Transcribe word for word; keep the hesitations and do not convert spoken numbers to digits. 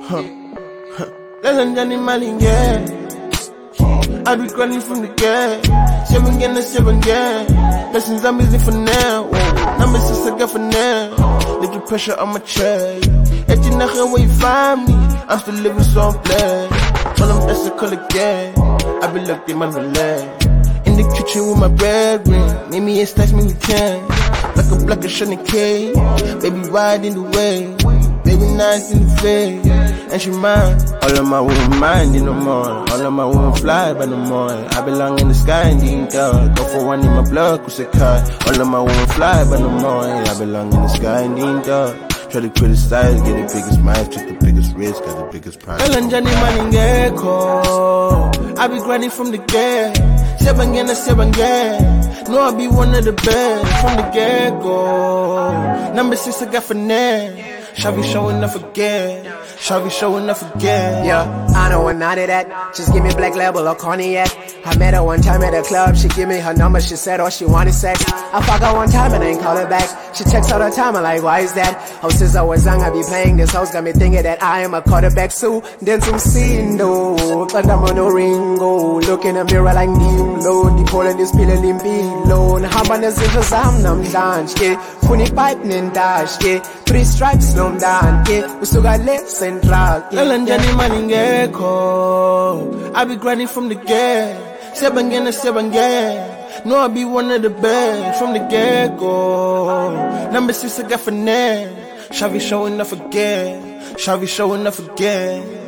Huh. Lalanjani malinge. I be grinding from the gate. Seven again, seven again. Lessons I'm busy for now. Number six I got for now. Little pressure on my chest. At the night where you find me, I'm still living so blessed. All I'm that's a color gang. I be locked in my relax. In the kitchen with my bread ring. Make me a stacks, make me ten. Like a block of Shiny K. Baby ride in the way. Baby nice in the face. And she mine. All of my women mind in the morning. All of my women fly by the morning. I belong in the sky and the dark. Go for one in my blood, cause it cut. All of my women fly by the morning. I belong in the sky and the dark. Try to criticize, get the biggest minds, took the biggest risk, got the biggest prize. Lalanjani maningeko. I be grinding from the get. Seven again, seven again. No, I be one of the best from the get-go. Number six I got finesse. Shall be showing up again. Shall be showing up again. Yeah, I know I'm not of that. Just give me black label or cognac. I met her one time at a club. She give me her number. She said all she wanted sex. I fuck her one time and I ain't call her back. She texts all the time. I'm like, why is that? Oh, since I was young, I be playing this house. Got me thinking that I am a quarterback. So then some sindo. Kandamano ringo. Look in the mirror like Nimlo. The pole and this pill and below. Hambana zisha sam nam dance. Funny pipe nin dash. Three stripes no dance. We still got left central. Lalanjani maningeko. I be grinding from the get. Seven again, seven again. No, I be one of the best from the get-go. Number six I got finesse. Shall be showing up again. Shall be showing up again.